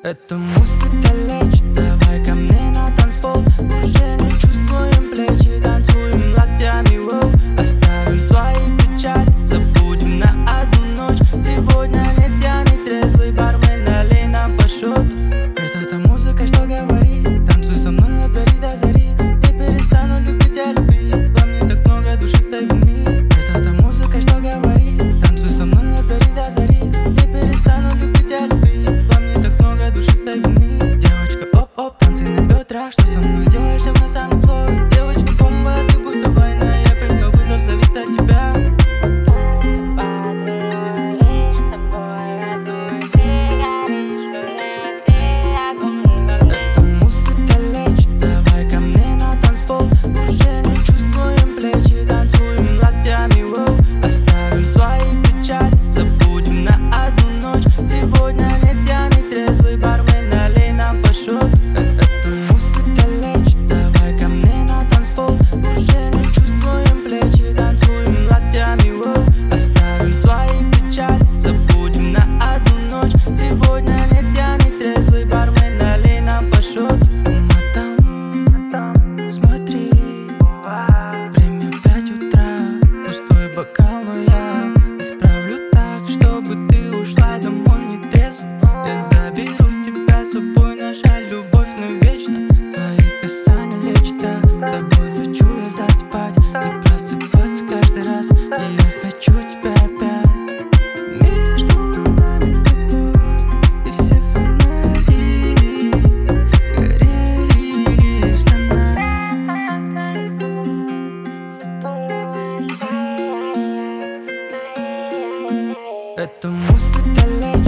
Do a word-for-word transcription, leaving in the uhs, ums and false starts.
Эта музыка лечит, давай ко мне на танцпол. Уже не чувствуем плечи, танцуем локтями, воу. Оставим свои печали, забудем на одну ночь. Сегодня не тянет трезвый бармен, налей нам по счету. Это та музыка, что говорит: танцуй со мной от зари до зари. Не перестану любить, а любить. Во мне так много душистой вины. Это та музыка, что говорит: танцуй со мной от зари до зари. Не перестану любить, а любить. Во мне так много душистой вины. Девочка, оп-оп, танцы на бедрах. Что со мной делаешь, я вновь сам свой. Девочка, бомба, ты будто война. Я принял вызов, завис от тебя. Танцы под луной, лишь с тобой одной. Ты горишь во мне, ты огонь во мне. Эта музыка лечит, давай ко мне на танцпол. Уже не чувствуем плечи, танцуем локтями, воу. Оставим свои печали, забудем на одну ночь. Сегодня не тянет трезвый бармен, налей нам по счету. Эта музыка лечит, давай ко мне на танцпол. Уже не чувствуем плечи, танцуем локтями, воу. Оставим свои печали, забудем на одну ночь. Сегодня не тянет трезвый бармен, налей нам по счету. Мадам, смотри, время пять утра, пустой бокал, но я исправлю так, чтобы ты ушла домой не трезвой. Я заберу тебя с собой, наша любовь навечно. Твои касания лечат, а с тобой хочу я заспать и просыпаться каждый раз. И я хочу тебя опять. Между нами любовь, и все фонари горели лишь для нас. Запах твоих волос запомнилась. Эта музыка лечит.